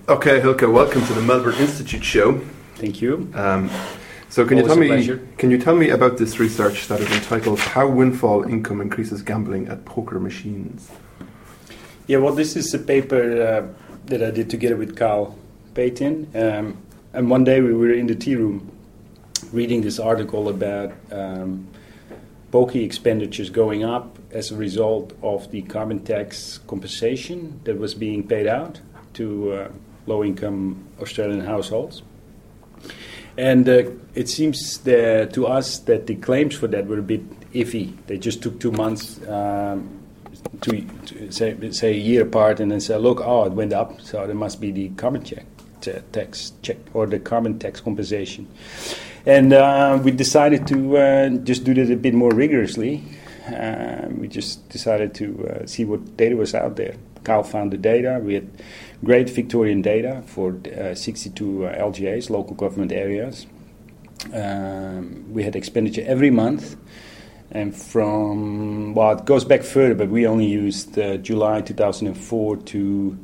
Okay, Hilke, welcome to the Melbourne Institute show. Thank you. So can Always you tell me about this research that is entitled "How Windfall Income Increases Gambling at Poker Machines"? Yeah, well, this is a paper that I did together with Carl Payton. And one day we were in the tea room reading this article about pokie expenditures going up as a result of the carbon tax compensation that was being paid out to low-income Australian households. And it seems to us that the claims for that were a bit iffy. They just took 2 months to say a year apart and then say, look, it went up, so there must be the carbon tax check or the carbon tax compensation. And we decided to just do that a bit more rigorously. We just decided to see what data was out there. Carl found the data. We had great Victorian data for 62 LGAs, local government areas. We had expenditure every month. And it goes back further, but we only used July 2004 to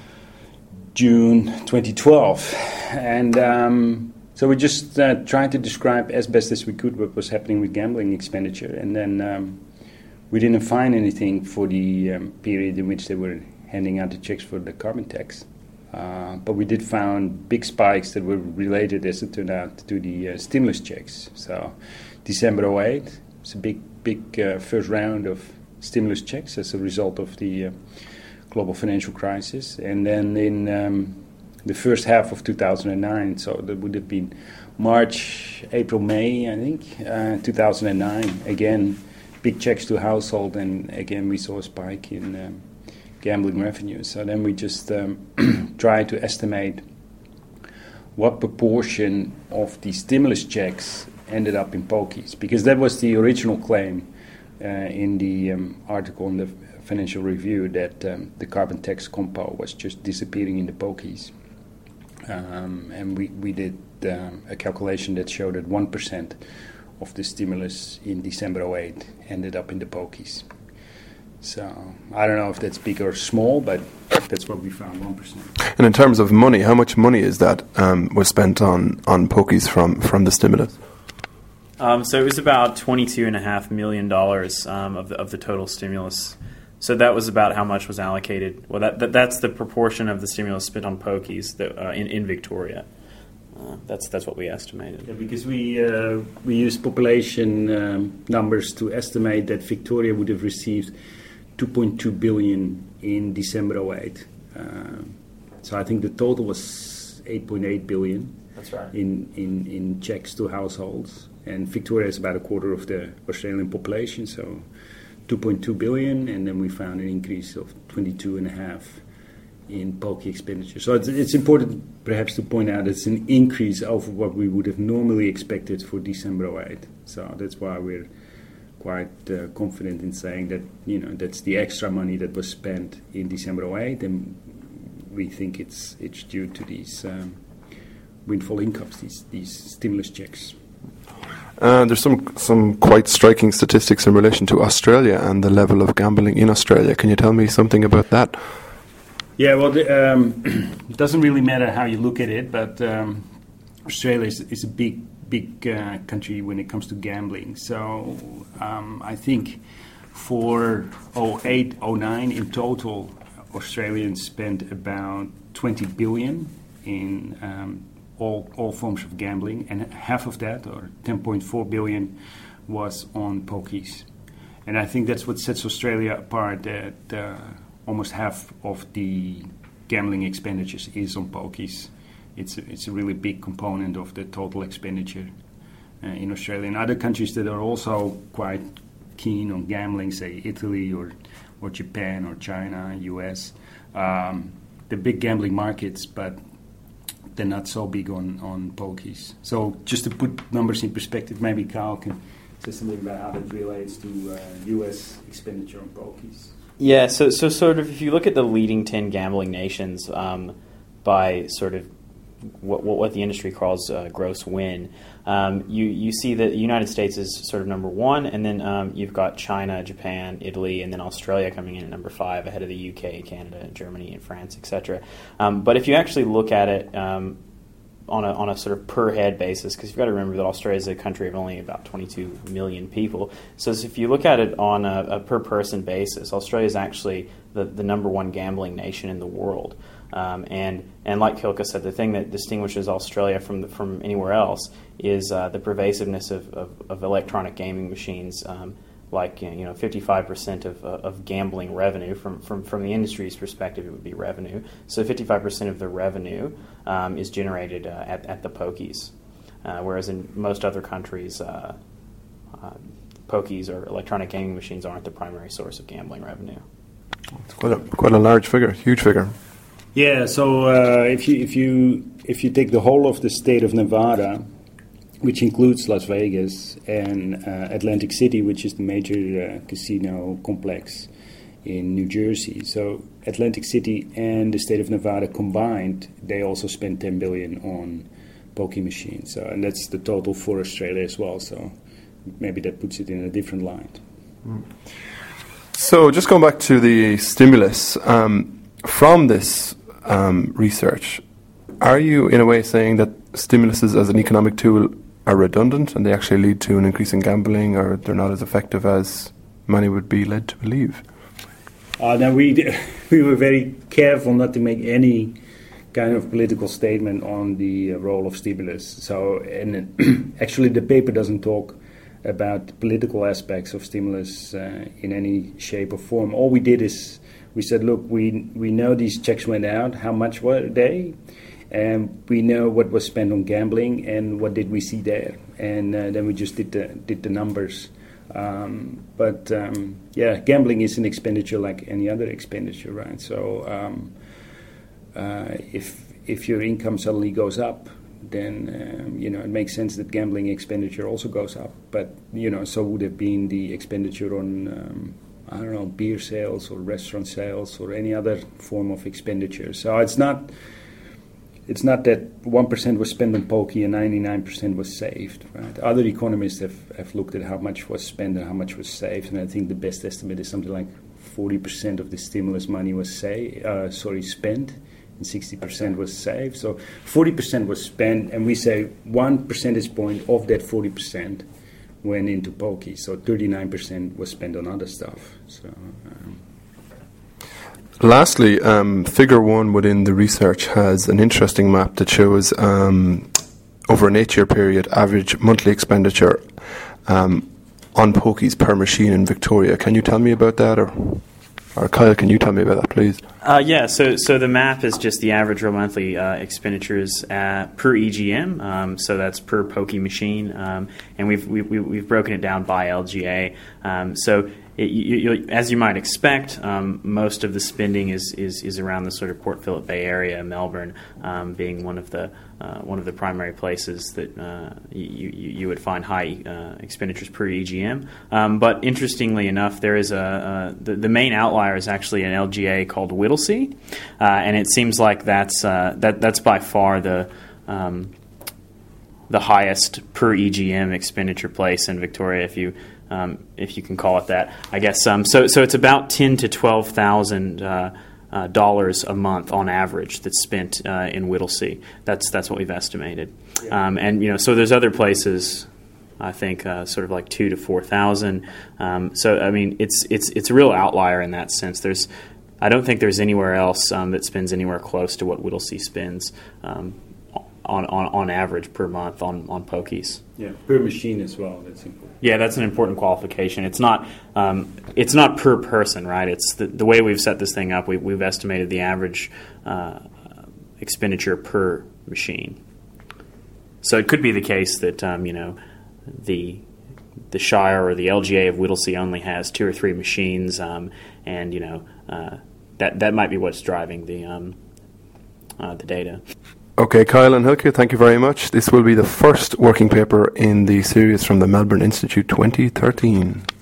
June 2012. And so we just tried to describe as best as we could what was happening with gambling expenditure. And then we didn't find anything for the period in which they were handing out the checks for the carbon tax. But we did find big spikes that were related, as it turned out, to the stimulus checks. So December 2008, it's a big first round of stimulus checks as a result of the global financial crisis. And then in the first half of 2009, so that would have been March, April, May, I think, 2009, again, big checks to household, and again we saw a spike in gambling revenues. So then we just tried to estimate what proportion of the stimulus checks ended up in pokies, because that was the original claim in the article in the Financial Review, that the carbon tax compo was just disappearing in the pokies. And we did a calculation that showed that 1% of the stimulus in December 2008 ended up in the pokies. So I don't know if that's big or small, but that's what we found, 1%. And in terms of money, how much money is that was spent on pokies from the stimulus? So it was about $22.5 million of the total stimulus. So that was about how much was allocated. Well, that's the proportion of the stimulus spent on pokies that, in Victoria. That's what we estimated. Yeah, because we used population numbers to estimate that Victoria would have received 2.2 billion in December 2008. So I think the total was 8.8 billion. That's right. In checks to households, and Victoria is about a quarter of the Australian population, so 2.2 billion, and then we found an increase of 22.5 in pokie expenditure. So it's important perhaps to point out it's an increase over what we would have normally expected for December 2008. So that's why we're quite confident in saying that, that's the extra money that was spent in December 2008, and we think it's due to these windfall incomes, these stimulus checks. There's some quite striking statistics in relation to Australia and the level of gambling in Australia. Can you tell me something about that? Yeah, well, it doesn't really matter how you look at it, but Australia is a big country when it comes to gambling. So I think for 2008, 2009 in total, Australians spent about 20 billion in all forms of gambling, and half of that, or 10.4 billion, was on pokies. And I think that's what sets Australia apart, that almost half of the gambling expenditures is on pokies. It's a really big component of the total expenditure in Australia. And other countries that are also quite keen on gambling, say Italy or Japan or China, US, they're big gambling markets, but they're not so big on pokies. So just to put numbers in perspective, maybe Carl can say something about how that relates to US expenditure on pokies. Yeah, so sort of if you look at the leading 10 gambling nations by sort of what the industry calls gross win. You see that the United States is sort of number one, and then you've got China, Japan, Italy, and then Australia coming in at number 5, ahead of the UK, Canada, Germany, and France, etc. But if you actually look at it on a sort of per head basis, because you've got to remember that Australia is a country of only about 22 million people. So if you look at it on a per person basis, Australia is actually the number one gambling nation in the world. And like Hilke said, the thing that distinguishes Australia from anywhere else is the pervasiveness of electronic gaming machines. Like 55% of gambling revenue from the industry's perspective, it would be revenue. So 55% of the revenue is generated at the pokies, whereas in most other countries, pokies or electronic gaming machines aren't the primary source of gambling revenue. It's quite a large figure, huge figure. Yeah. So if you take the whole of the state of Nevada, which includes Las Vegas and Atlantic City, which is the major casino complex in New Jersey. So Atlantic City and the state of Nevada combined, they also spend $10 billion on pokie machines. So, and that's the total for Australia as well. So maybe that puts it in a different light. So just going back to the stimulus, from this research, are you in a way saying that stimuluses as an economic tool are redundant and they actually lead to an increase in gambling, or they're not as effective as many would be led to believe? Now we were very careful not to make any kind of political statement on the role of stimulus. So, and actually the paper doesn't talk about political aspects of stimulus in any shape or form. All we did is we said, look, we know these checks went out. How much were they? And we know what was spent on gambling and what did we see there. And then we just did the numbers. But gambling is an expenditure like any other expenditure, right? So if your income suddenly goes up, then it makes sense that gambling expenditure also goes up. But so would have been the expenditure on beer sales or restaurant sales or any other form of expenditure. So it's not that 1% was spent on pokey and 99% was saved. Right? Other economists have looked at how much was spent and how much was saved, and I think the best estimate is something like 40% of the stimulus money was spent, and 60% was saved. So 40% was spent, and we say 1 percentage point of that 40% went into pokey. So 39% was spent on other stuff. So. Lastly, Figure 1 within the research has an interesting map that shows over an 8-year period average monthly expenditure on pokies per machine in Victoria. Can you tell me about that, or Kyle, can you tell me about that, please? So the map is just the average real monthly expenditures per EGM. So that's per pokey machine, and we've broken it down by LGA. As you might expect, most of the spending is around the sort of Port Phillip Bay area, Melbourne being one of the primary places that you would find high expenditures per EGM. But interestingly enough, there is the main outlier is actually an LGA called Whittlesea, and it seems like that's by far the highest per EGM expenditure place in Victoria, if you can call it that, I guess. So it's about $10,000 to $12,000 dollars a month on average that's spent in Whittlesea. That's what we've estimated. Yeah. And so there's other places, I think, sort of like $2,000 to $4,000. So I mean, it's a real outlier in that sense. I don't think there's anywhere else that spends anywhere close to what Whittlesea spends on average per month on pokies. Yeah, per machine as well. That's important. Yeah, that's an important qualification. It's not per person, right? It's the way we've set this thing up. We've estimated the average expenditure per machine. So it could be the case that the Shire or the LGA of Whittlesea only has 2 or 3 machines, and that might be what's driving the data. Okay, Kyle and Hilke, thank you very much. This will be the first working paper in the series from the Melbourne Institute 2013.